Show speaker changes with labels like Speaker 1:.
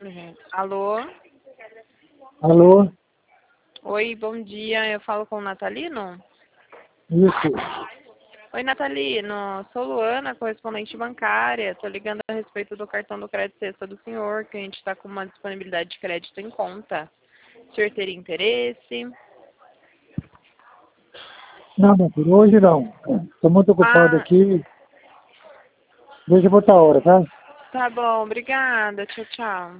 Speaker 1: Gente. Alô?
Speaker 2: Alô?
Speaker 1: Oi, bom dia. Eu falo com o Natalino?
Speaker 2: Isso.
Speaker 1: Oi, Natalino. Sou Luana, correspondente bancária. Estou ligando a respeito do cartão do crédito sexta do senhor, que a gente está com uma disponibilidade de crédito em conta. O senhor teria interesse?
Speaker 2: Não, meu filho, hoje não. Estou muito ocupado
Speaker 1: Ah,
Speaker 2: aqui. Deixa eu botar a hora, tá?
Speaker 1: tá bom. Obrigada. Tchau, tchau.